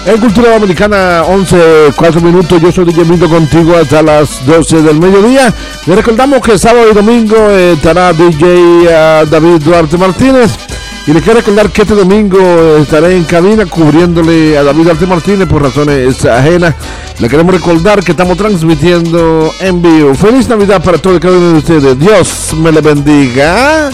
En Cultura Dominicana, 11:04. Yo soy DJ Mindo contigo hasta las 12 del mediodía. Les recordamos que sábado y domingo estará DJ David Duarte Martínez. Y les quiero recordar que este domingo estaré en cabina cubriéndole a David Duarte Martínez por razones ajenas. Le queremos recordar que estamos transmitiendo en vivo. Feliz Navidad para todos y cada uno de ustedes. Dios me le bendiga.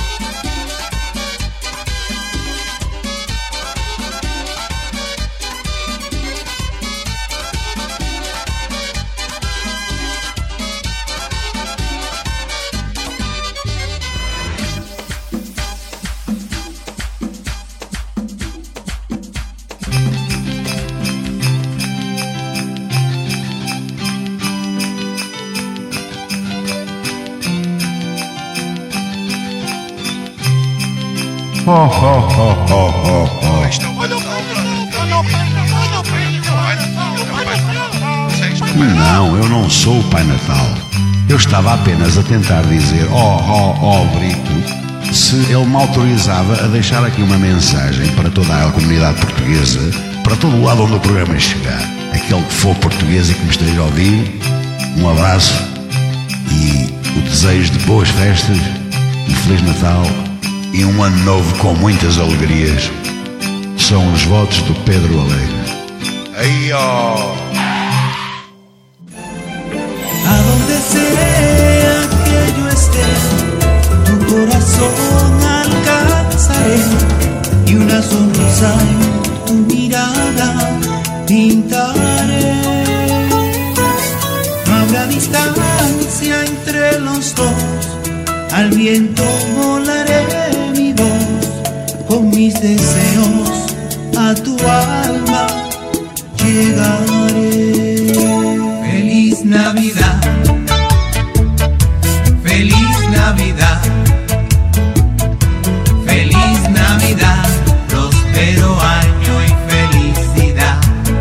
Não, eu não sou o Pai Natal. Eu estava apenas a tentar dizer Brito, se ele me autorizava a deixar aqui uma mensagem para toda a comunidade portuguesa, para todo o lado onde o programa chegar. Aquele que for português e que me esteja a ouvir, um abraço e o desejo de boas festas, um Feliz Natal e um ano novo com muitas alegrias. São os votos do Pedro Alegre. Aí, ó! A donde sea que yo esté, tu corazón alcanzaré y una sonrisa en tu mirada pintaré. No habrá distancia entre los dos, al viento volaré mi voz, con mis deseos a tu alma llegaré. Feliz Navidad, feliz Navidad, feliz Navidad, próspero año y felicidad.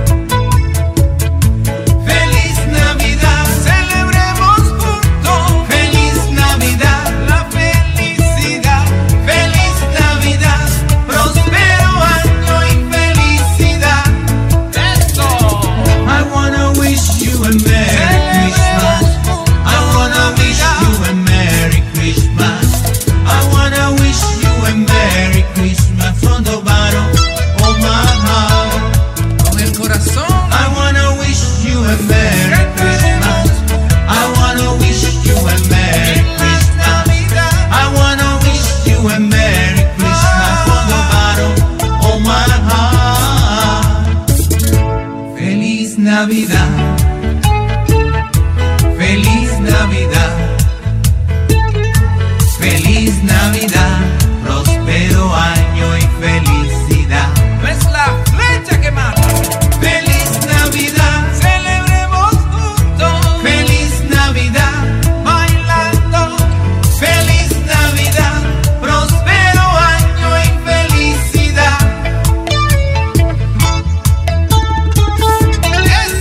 Feliz Navidad, celebremos juntos. Feliz Navidad, la felicidad. Feliz Navidad, próspero año y felicidad. Eso. I wanna wish you a Merry Christmas. I wanna wish you a Merry Christmas. I wanna wish you a Merry Christmas from the bottom of my heart. Con el corazón. I wanna wish you a Merry Christmas. I wanna wish you a Merry Christmas. I wanna wish you a Merry Christmas from the bottom of my heart. Feliz Navidad.